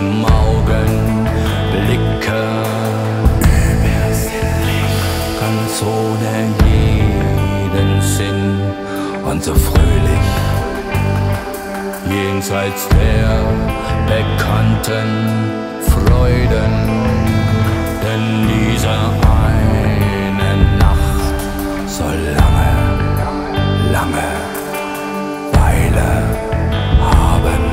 deinem Augenblicke, übersinnlich, ganz ohne jeden Sinn und so fröhlich, jenseits der bekannten Freuden, denn diese eine Nacht soll lange, lange Weile haben.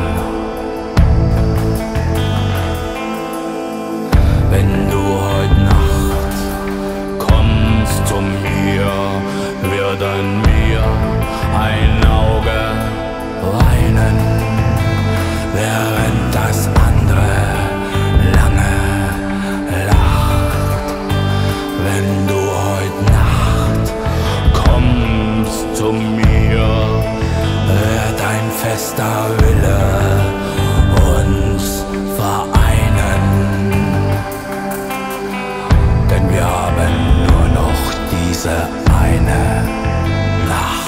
Wenn du heute Nacht kommst zu mir, wird an mir ein Auge weinen, während das andere lange lacht. Wenn du heute Nacht kommst zu mir, wird ein fester Wille uns vereinen, denn wir haben nur noch diese eine Nacht.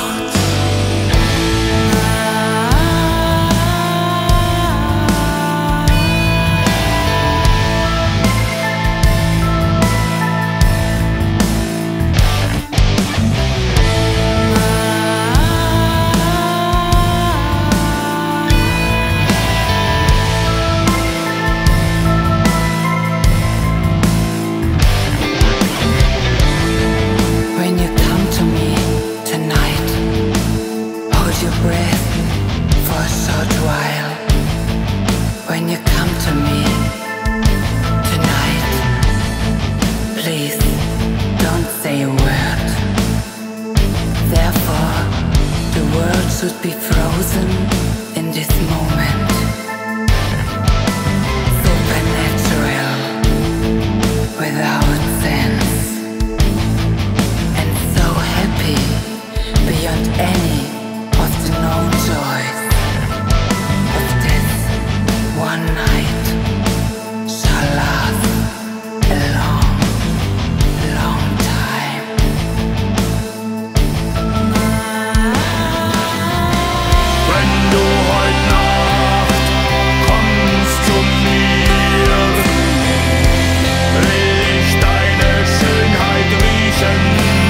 Your breath for a short while. When you come to me tonight, please don't say a word. Therefore, the world should be frozen in this moment. Supernatural, without sense, and so happy beyond any of the known joys of this one night shall last a long, long time. Wenn du heute Nacht kommst zu mir, will ich deine Schönheit riechen.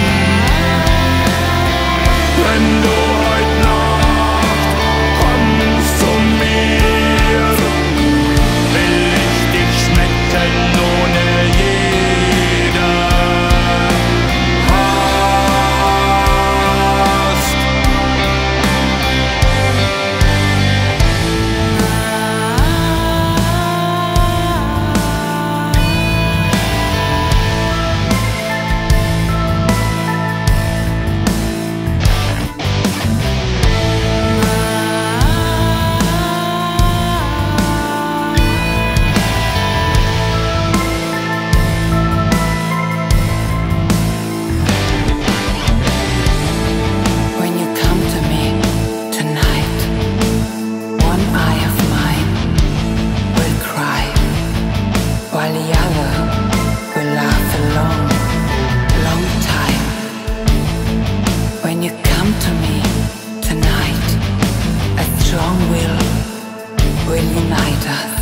Wenn du heute Nacht kommst zu mir, will ich dich schmecken ohne jede Hast. When you come to me tonight, one eye of mine will cry, while the other will laugh a long, long time. When you come to me tonight, a strong will unite us.